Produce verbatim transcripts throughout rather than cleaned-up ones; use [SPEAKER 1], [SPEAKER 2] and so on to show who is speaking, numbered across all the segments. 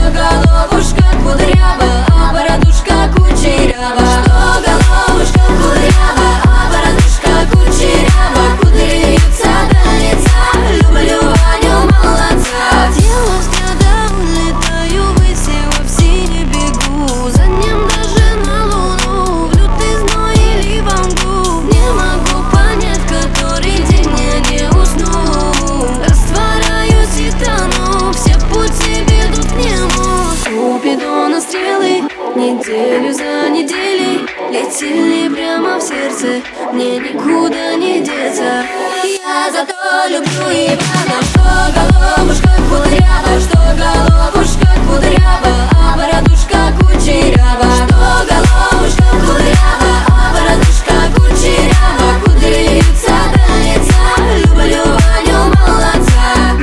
[SPEAKER 1] головушка кудрява, а бородушка кучерява. Что головушка кудрява, а бородушка кучерява. Кудри вьются до лица, люблю Ваню молодца.
[SPEAKER 2] Дело взгляда улетаю ввысь, в сине бегу. За ним даже на луну, в лютый зной или в мглу. Не могу понять, который день я не усну. Растворяюсь и тону, все пути ведут к нему. Купидона стрелы неделю за неделей летели прямо в сердце, мне никуда не деться.
[SPEAKER 1] Я зато люблю Ивана, что головушка кудрява, что головушка кудрява, а бородушка кучерява. Что головушка кудрява, а бородушка кучерява. Кудри вьются до лица, люблю Ваню молодца.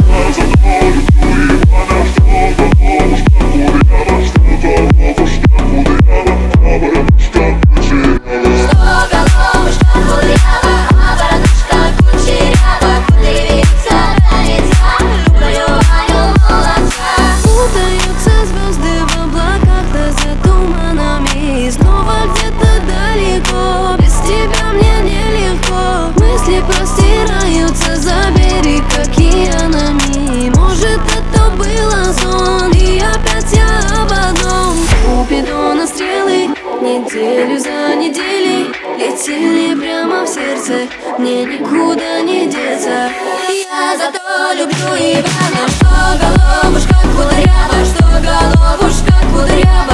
[SPEAKER 2] Простираются за берег океанами. Может, это было сон, и опять я об одном. Купидона стрелы неделю за неделей летели прямо в сердце, мне никуда не деться.
[SPEAKER 1] Я зато люблю Ивана, что головушка кудрява, что головушка кудрява.